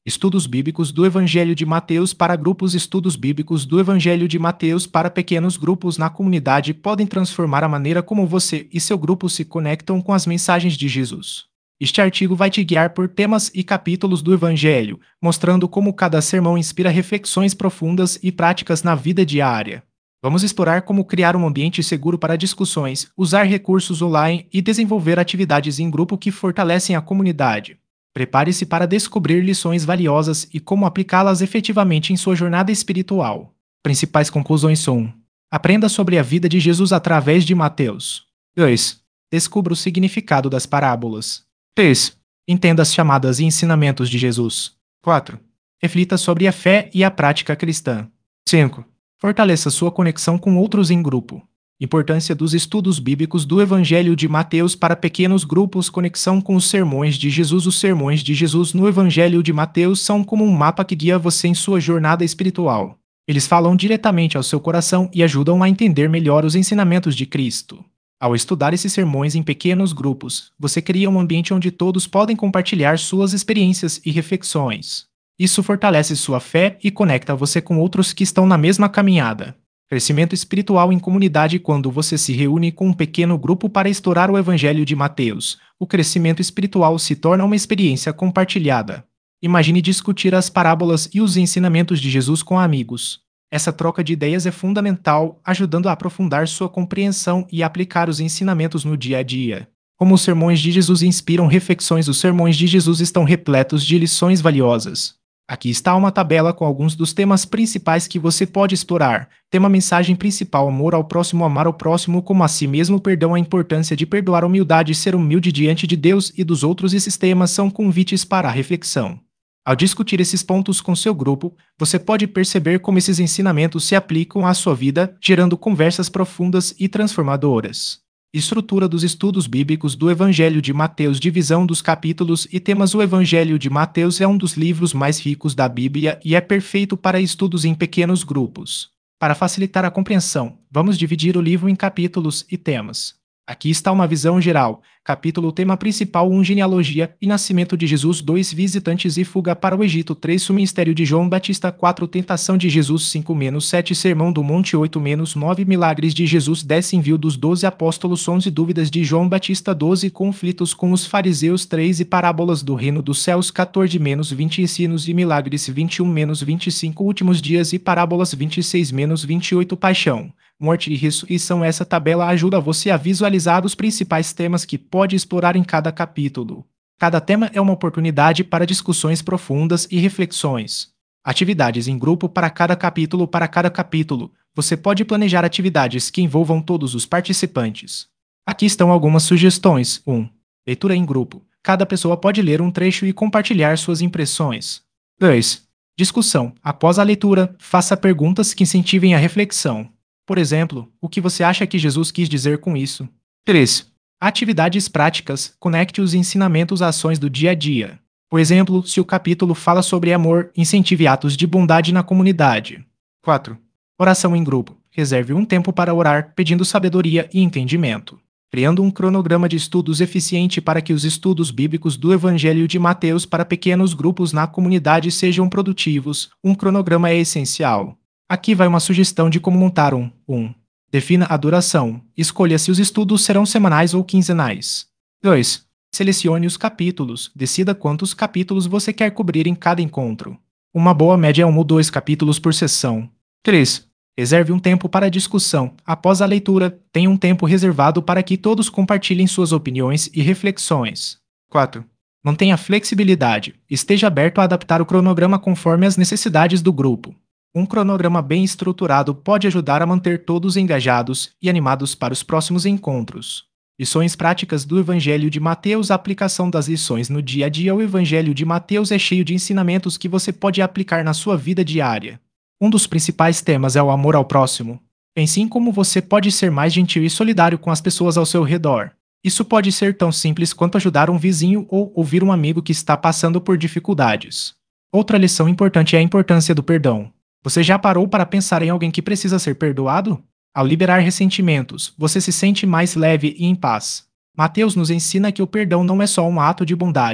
Estudos bíblicos do Evangelho de Mateus para grupos. Estudos bíblicos do Evangelho de Mateus para pequenos grupos na comunidade podem transformar a maneira como você e seu grupo se conectam com as mensagens de Jesus. Este artigo vai te guiar por temas e capítulos do Evangelho, mostrando como cada sermão inspira reflexões profundas e práticas na vida diária. Vamos explorar como criar um ambiente seguro para discussões, usar recursos online e desenvolver atividades em grupo que fortalecem a comunidade. Prepare-se para descobrir lições valiosas e como aplicá-las efetivamente em sua jornada espiritual. Principais conclusões são: aprenda sobre a vida de Jesus através de Mateus. 2. Descubra o significado das parábolas. 3. Entenda as chamadas e ensinamentos de Jesus. 4. Reflita sobre a fé e a prática cristã. 5. Fortaleça sua conexão com outros em grupo. Importância dos estudos bíblicos do Evangelho de Mateus para pequenos grupos. Conexão com os sermões de Jesus. Os sermões de Jesus no Evangelho de Mateus são como um mapa que guia você em sua jornada espiritual. Eles falam diretamente ao seu coração e ajudam a entender melhor os ensinamentos de Cristo. Ao estudar esses sermões em pequenos grupos, você cria um ambiente onde todos podem compartilhar suas experiências e reflexões. Isso fortalece sua fé e conecta você com outros que estão na mesma caminhada. Crescimento espiritual em comunidade. Quando você se reúne com um pequeno grupo para estudar o Evangelho de Mateus, o crescimento espiritual se torna uma experiência compartilhada. Imagine discutir as parábolas e os ensinamentos de Jesus com amigos. Essa troca de ideias é fundamental, ajudando a aprofundar sua compreensão e aplicar os ensinamentos no dia a dia. Como os sermões de Jesus inspiram reflexões. Os sermões de Jesus estão repletos de lições valiosas. Aqui está uma tabela com alguns dos temas principais que você pode explorar. Tema: mensagem principal: amor ao próximo, amar ao próximo como a si mesmo, perdão, a importância de perdoar, humildade, ser humilde diante de Deus e dos outros. Esses temas são convites para a reflexão. Ao discutir esses pontos com seu grupo, você pode perceber como esses ensinamentos se aplicam à sua vida, gerando conversas profundas e transformadoras. Estrutura dos estudos bíblicos do Evangelho de Mateus. Divisão dos capítulos e temas. O Evangelho de Mateus é um dos livros mais ricos da Bíblia e é perfeito para estudos em pequenos grupos. Para facilitar a compreensão, vamos dividir o livro em capítulos e temas. Aqui está uma visão geral. Capítulo: tema principal 1, genealogia e nascimento de Jesus. 2, visitantes e fuga para o Egito. 3, o ministério de João Batista. 4, tentação de Jesus. 5-7, sermão do monte. 8-9, milagres de Jesus. 10, envio dos 12 apóstolos. 11, dúvidas de João Batista. 12, conflitos com os fariseus. 13, parábolas do reino dos céus. 14-20, ensinos e milagres. 21-25, últimos dias e parábolas. 26-28, paixão, morte e ressurreição. Essa tabela ajuda você a visualizar os principais temas que pode explorar em cada capítulo. Cada tema é uma oportunidade para discussões profundas e reflexões. Atividades em grupo para cada capítulo. Para cada capítulo, você pode planejar atividades que envolvam todos os participantes. Aqui estão algumas sugestões. 1. Leitura em grupo. Cada pessoa pode ler um trecho e compartilhar suas impressões. 2. Discussão. Após a leitura, faça perguntas que incentivem a reflexão. Por exemplo, o que você acha que Jesus quis dizer com isso? 3. Atividades práticas. Conecte os ensinamentos às ações do dia a dia. Por exemplo, se o capítulo fala sobre amor, incentive atos de bondade na comunidade. 4. Oração em grupo. Reserve um tempo para orar, pedindo sabedoria e entendimento. Criando um cronograma de estudos eficiente para que os estudos bíblicos do Evangelho de Mateus para pequenos grupos na comunidade sejam produtivos, um cronograma é essencial. Aqui vai uma sugestão de como montar um. 1. Defina a duração. Escolha se os estudos serão semanais ou quinzenais. 2. Selecione os capítulos. Decida quantos capítulos você quer cobrir em cada encontro. Uma boa média é 1 ou 2 capítulos por sessão. 3. Reserve um tempo para discussão. Após a leitura, tenha um tempo reservado para que todos compartilhem suas opiniões e reflexões. 4. Mantenha flexibilidade. Esteja aberto a adaptar o cronograma conforme as necessidades do grupo. Um cronograma bem estruturado pode ajudar a manter todos engajados e animados para os próximos encontros. Lições práticas do Evangelho de Mateus. A aplicação das lições no dia a dia. O Evangelho de Mateus é cheio de ensinamentos que você pode aplicar na sua vida diária. Um dos principais temas é o amor ao próximo. Pense em como você pode ser mais gentil e solidário com as pessoas ao seu redor. Isso pode ser tão simples quanto ajudar um vizinho ou ouvir um amigo que está passando por dificuldades. Outra lição importante é a importância do perdão. Você já parou para pensar em alguém que precisa ser perdoado? Ao liberar ressentimentos, você se sente mais leve e em paz. Mateus nos ensina que o perdão não é só um ato de bondade,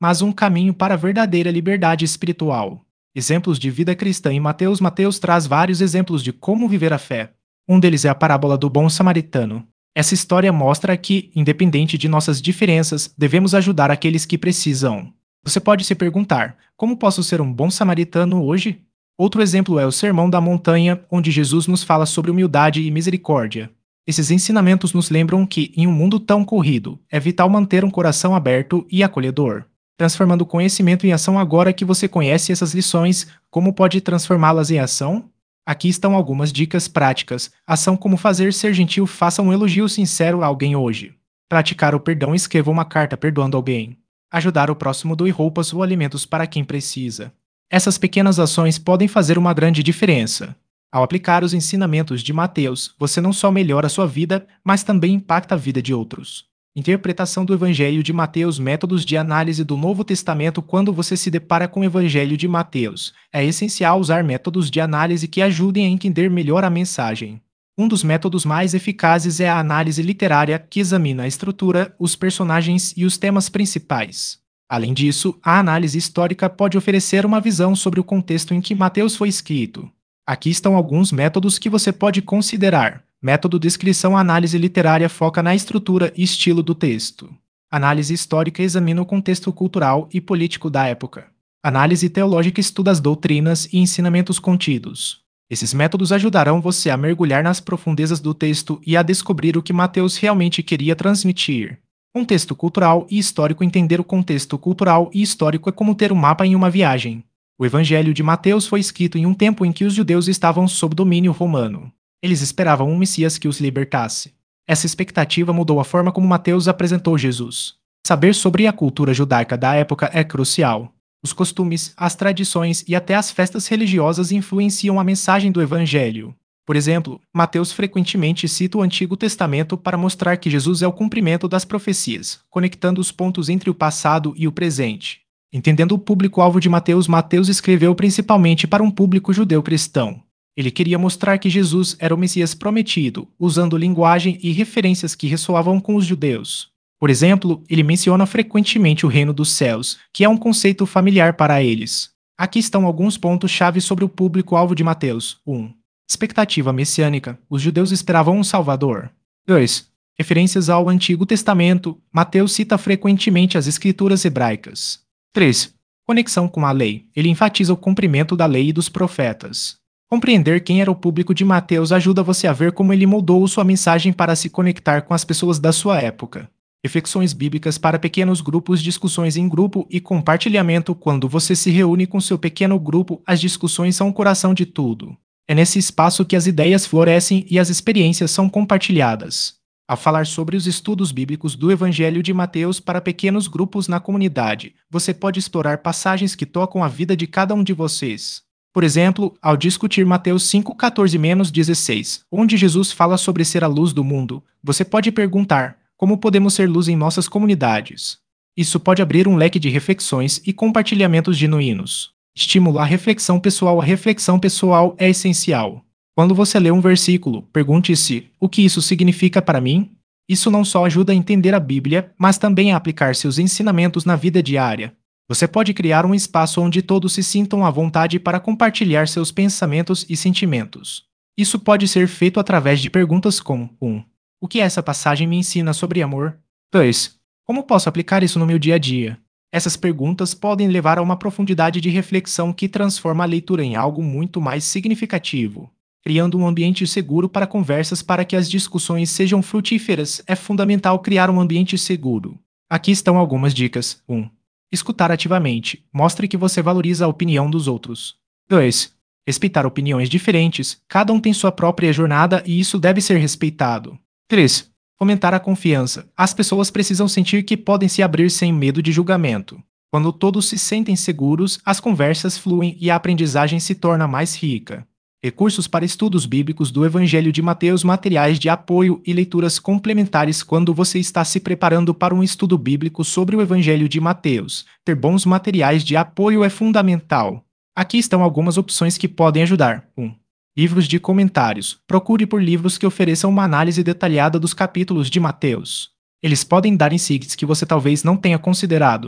mas um caminho para a verdadeira liberdade espiritual. Exemplos de vida cristã em Mateus. Mateus traz vários exemplos de como viver a fé. Um deles é a parábola do bom samaritano. Essa história mostra que, independente de nossas diferenças, devemos ajudar aqueles que precisam. Você pode se perguntar: como posso ser um bom samaritano hoje? Outro exemplo é o Sermão da Montanha, onde Jesus nos fala sobre humildade e misericórdia. Esses ensinamentos nos lembram que, em um mundo tão corrido, é vital manter um coração aberto e acolhedor. Transformando o conhecimento em ação. Agora que você conhece essas lições, como pode transformá-las em ação? Aqui estão algumas dicas práticas. Ação: como fazer ser gentil. Faça um elogio sincero a alguém hoje. Praticar o perdão. Escreva uma carta perdoando alguém. Ajudar o próximo. Doe roupas ou alimentos para quem precisa. Essas pequenas ações podem fazer uma grande diferença. Ao aplicar os ensinamentos de Mateus, você não só melhora a sua vida, mas também impacta a vida de outros. Interpretação do Evangelho de Mateus. Métodos de análise do Novo Testamento. Quando você se depara com o Evangelho de Mateus, é essencial usar métodos de análise que ajudem a entender melhor a mensagem. Um dos métodos mais eficazes é a análise literária, que examina a estrutura, os personagens e os temas principais. Além disso, a análise histórica pode oferecer uma visão sobre o contexto em que Mateus foi escrito. Aqui estão alguns métodos que você pode considerar. Método descrição. A análise literária foca na estrutura e estilo do texto. Análise histórica examina o contexto cultural e político da época. Análise teológica estuda as doutrinas e ensinamentos contidos. Esses métodos ajudarão você a mergulhar nas profundezas do texto e a descobrir o que Mateus realmente queria transmitir. Contexto cultural e histórico. Entender o contexto cultural e histórico é como ter um mapa em uma viagem. O Evangelho de Mateus foi escrito em um tempo em que os judeus estavam sob domínio romano. Eles esperavam um Messias que os libertasse. Essa expectativa mudou a forma como Mateus apresentou Jesus. Saber sobre a cultura judaica da época é crucial. Os costumes, as tradições e até as festas religiosas influenciam a mensagem do Evangelho. Por exemplo, Mateus frequentemente cita o Antigo Testamento para mostrar que Jesus é o cumprimento das profecias, conectando os pontos entre o passado e o presente. Entendendo o público-alvo de Mateus. Mateus escreveu principalmente para um público judeu cristão. Ele queria mostrar que Jesus era o Messias prometido, usando linguagem e referências que ressoavam com os judeus. Por exemplo, ele menciona frequentemente o reino dos céus, que é um conceito familiar para eles. Aqui estão alguns pontos-chave sobre o público-alvo de Mateus. 1. Expectativa messiânica. Os judeus esperavam um Salvador. 2. Referências ao Antigo Testamento. Mateus cita frequentemente as escrituras hebraicas. 3. Conexão com a lei. Ele enfatiza o cumprimento da lei e dos profetas. Compreender quem era o público de Mateus ajuda você a ver como ele moldou sua mensagem para se conectar com as pessoas da sua época. Reflexões bíblicas para pequenos grupos. Discussões em grupo e compartilhamento. Quando você se reúne com seu pequeno grupo, as discussões são o coração de tudo. É nesse espaço que as ideias florescem e as experiências são compartilhadas. Ao falar sobre os estudos bíblicos do Evangelho de Mateus para pequenos grupos na comunidade, você pode explorar passagens que tocam a vida de cada um de vocês. Por exemplo, ao discutir Mateus 5:14-16, onde Jesus fala sobre ser a luz do mundo, você pode perguntar: como podemos ser luz em nossas comunidades? Isso pode abrir um leque de reflexões e compartilhamentos genuínos. Estimula a reflexão pessoal. A reflexão pessoal é essencial. Quando você lê um versículo, pergunte-se: o que isso significa para mim? Isso não só ajuda a entender a Bíblia, mas também a aplicar seus ensinamentos na vida diária. Você pode criar um espaço onde todos se sintam à vontade para compartilhar seus pensamentos e sentimentos. Isso pode ser feito através de perguntas como: 1. O que essa passagem me ensina sobre amor? 2. Como posso aplicar isso no meu dia a dia? Essas perguntas podem levar a uma profundidade de reflexão que transforma a leitura em algo muito mais significativo. Criando um ambiente seguro para conversas. Para que as discussões sejam frutíferas, é fundamental criar um ambiente seguro. Aqui estão algumas dicas. 1. Escutar ativamente. Mostre que você valoriza a opinião dos outros. 2. Respeitar opiniões diferentes. Cada um tem sua própria jornada e isso deve ser respeitado. 3. Fomentar a confiança. As pessoas precisam sentir que podem se abrir sem medo de julgamento. Quando todos se sentem seguros, as conversas fluem e a aprendizagem se torna mais rica. Recursos para estudos bíblicos do Evangelho de Mateus. Materiais de apoio e leituras complementares. Quando você está se preparando para um estudo bíblico sobre o Evangelho de Mateus, ter bons materiais de apoio é fundamental. Aqui estão algumas opções que podem ajudar. 1. Livros de comentários. Procure por livros que ofereçam uma análise detalhada dos capítulos de Mateus. Eles podem dar insights que você talvez não tenha considerado.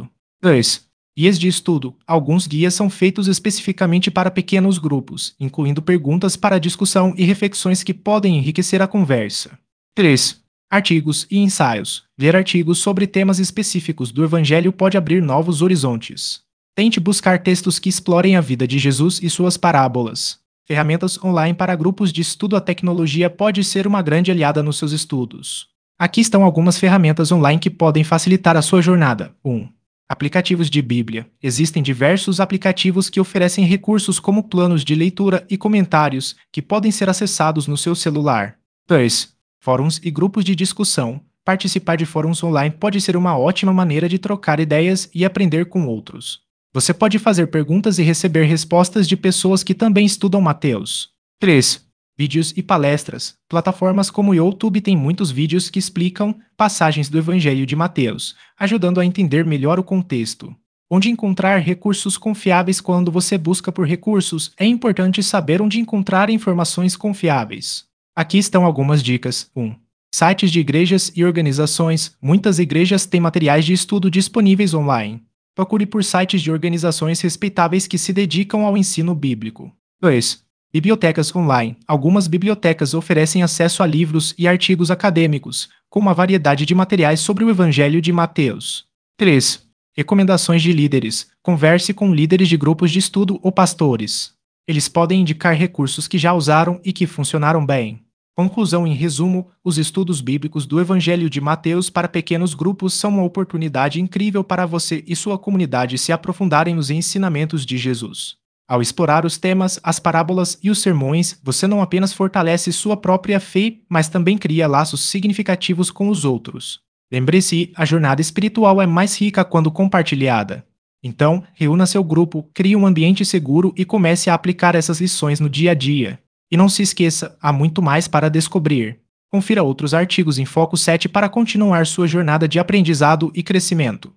2. Guias de estudo. Alguns guias são feitos especificamente para pequenos grupos, incluindo perguntas para discussão e reflexões que podem enriquecer a conversa. 3. Artigos e ensaios. Ler artigos sobre temas específicos do Evangelho pode abrir novos horizontes. Tente buscar textos que explorem a vida de Jesus e suas parábolas. Ferramentas online para grupos de estudo. A tecnologia pode ser uma grande aliada nos seus estudos. Aqui estão algumas ferramentas online que podem facilitar a sua jornada. 1. Aplicativos de Bíblia. Existem diversos aplicativos que oferecem recursos como planos de leitura e comentários que podem ser acessados no seu celular. 2. Fóruns e grupos de discussão. Participar de fóruns online pode ser uma ótima maneira de trocar ideias e aprender com outros. Você pode fazer perguntas e receber respostas de pessoas que também estudam Mateus. 3. Vídeos e palestras. Plataformas como o YouTube têm muitos vídeos que explicam passagens do Evangelho de Mateus, ajudando a entender melhor o contexto. Onde encontrar recursos confiáveis. Quando você busca por recursos, é importante saber onde encontrar informações confiáveis. Aqui estão algumas dicas. 1. Sites de igrejas e organizações. Muitas igrejas têm materiais de estudo disponíveis online. Procure por sites de organizações respeitáveis que se dedicam ao ensino bíblico. 2. Bibliotecas online. Algumas bibliotecas oferecem acesso a livros e artigos acadêmicos, com uma variedade de materiais sobre o Evangelho de Mateus. 3. Recomendações de líderes. Converse com líderes de grupos de estudo ou pastores. Eles podem indicar recursos que já usaram e que funcionaram bem. Conclusão. Em resumo, os estudos bíblicos do Evangelho de Mateus para pequenos grupos são uma oportunidade incrível para você e sua comunidade se aprofundarem nos ensinamentos de Jesus. Ao explorar os temas, as parábolas e os sermões, você não apenas fortalece sua própria fé, mas também cria laços significativos com os outros. Lembre-se, a jornada espiritual é mais rica quando compartilhada. Então, reúna seu grupo, crie um ambiente seguro e comece a aplicar essas lições no dia a dia. E não se esqueça, há muito mais para descobrir. Confira outros artigos em Foco 7 para continuar sua jornada de aprendizado e crescimento.